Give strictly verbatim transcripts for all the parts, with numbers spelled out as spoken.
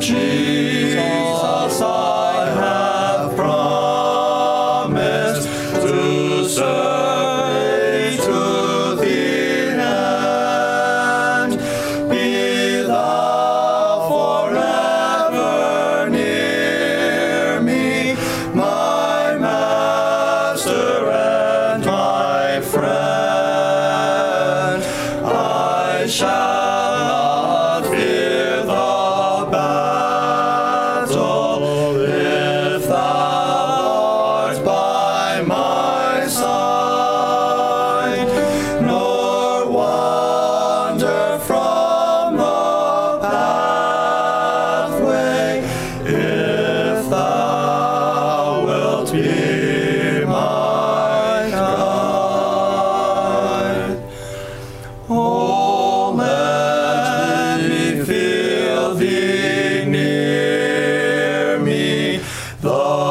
Jesus, I have promised to serve to the end. Be thou forever near me, my Master and my friend. I shall not fear the battle if thou art by my side, nor wander from the pathway if thou wilt be my guide. Oh, let me feel thee near me. The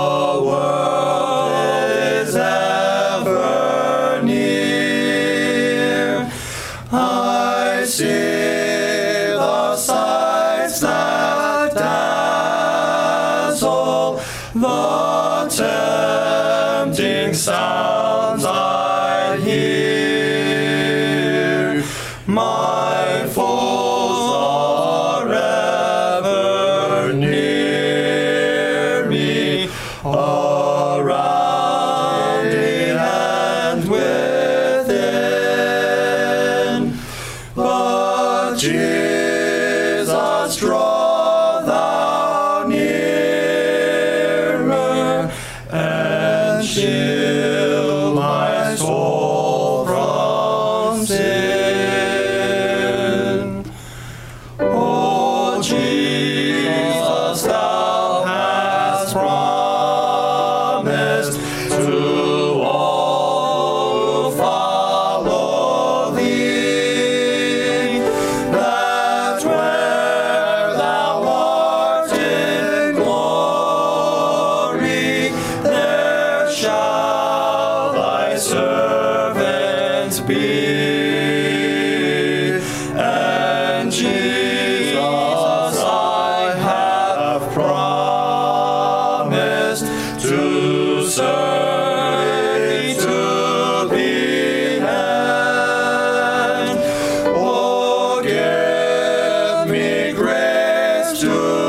world is ever near. I see the sights that dazzle, the tempting sounds I hear. My foes are ever near me, around me and within. But Jesus, draw thou nearer and shield my soul from sin. O Jesus, thou hast promised to all who follow thee, that where thou art in glory, there shall thy servant be. And Jesus, I have promised to serve to the end. Oh, give me grace to